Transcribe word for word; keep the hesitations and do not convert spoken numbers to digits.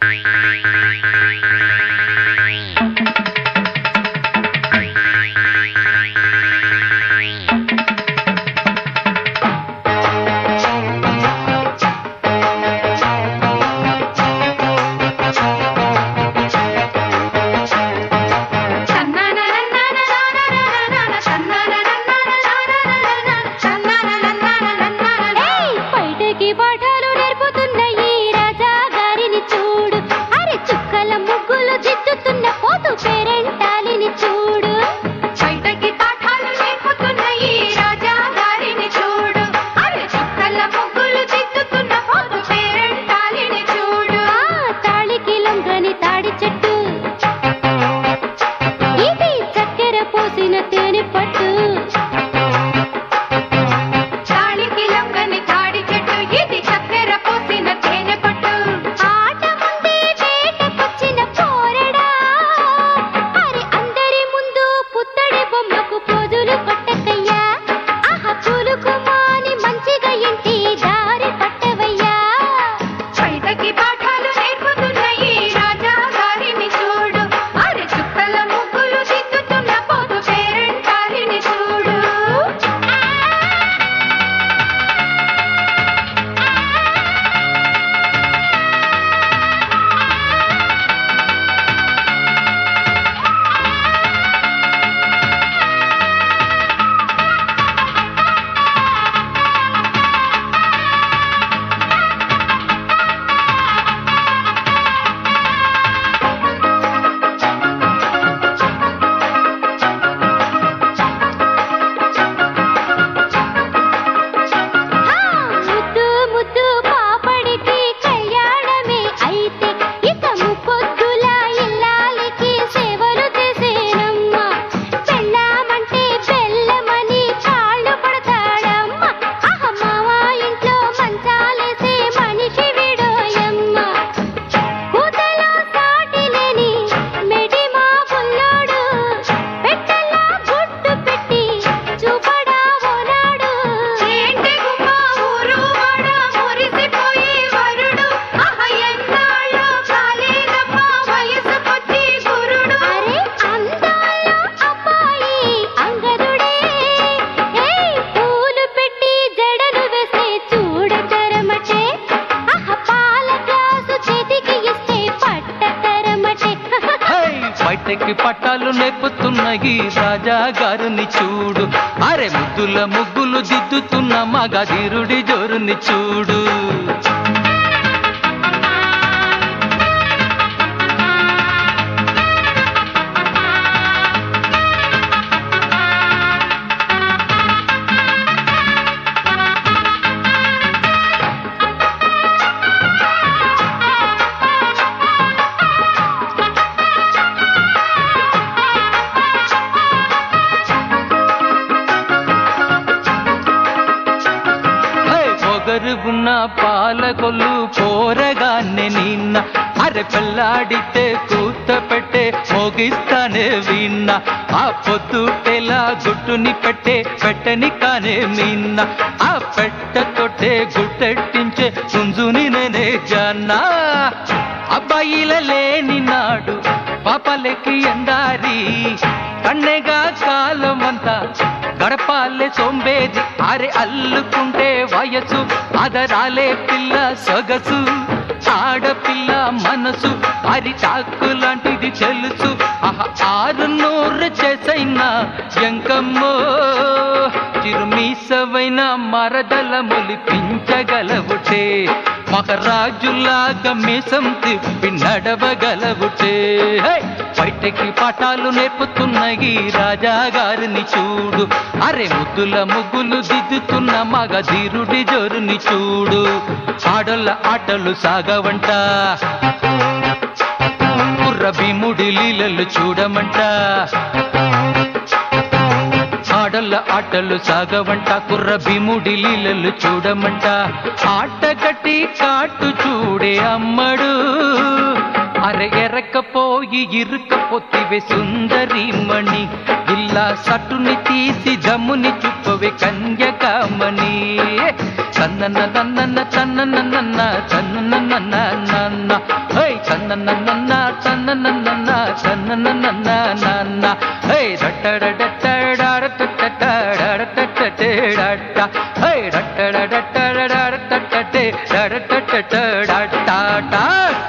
బయటకి పట్టాలు నేర్పుతున్నగి రాజా గారిని చూడు, అరే ముద్దుల ముగ్గులు దిద్దుతున్న మగధీరుడి జోరుని చూడు. ఉన్న పాలకొల్లు పోరగానే నిన్న, అరె పెళ్ళాడితే కూత పెట్టే మోగిస్తానే విన్న, ఆ పొద్దుటెలా గుట్టుని పెట్టే పెట్టని కానే మిన్న, ఆ పెట్టతోటే గుట్టెట్టించే పుంజుని నేనే జన్నా. అబ్బాయిల లేని నాడు పాపలకి ఎందారి, కన్నెగా కాలమంతా గడపాలే సోంబేది, అరే అల్లుకుంటే వయసు అదరాలే పిల్ల సొగసు, ఆడపిల్ల మనసు అరి చాకు లాంటిది తెలుసు. ఆహా ఆరు నూరు చేసైనా ఎంకమ్మో, చిరుమీసవైన మరదల మొలిపించగలవుటే, మహారాజులాగా మీసం తిప్పి నడవగలవుటే. బయటకి పాఠాలు నేర్పుతున్నగి రాజా గారిని చూడు, అరే ముద్దుల ముగ్గులు దిద్దుతున్న మగధీరుడి జోరుని చూడు. ఆడల ఆటలు సాగవంట, కుర్ర భీముడి లీలలు చూడమంట, ఆడల ఆటలు సాగవంట, కుర్ర భీముడి లీలలు చూడమంట. ఆట కట్టి కాటు చూడే అమ్మడు, అరె ఎరకపోయి ఇరుకపోతివే సుందరి మణి, ఇలా సట్టుని తీసి జమ్ముని చుప్పవే కన్యకామణి. తన్నన్న తన్నన్న తన్నన్న నన్న తన్నన్న నన్న నన్న హై తన్నన్న నన్న తన్నన్న నన్న తన్నన్న నన్న నన్న హై రట్టడడట్టడారట్టడడట్టడడట్టడట్ట హై రట్టడడట్టడారట్టడడట్టడట్ట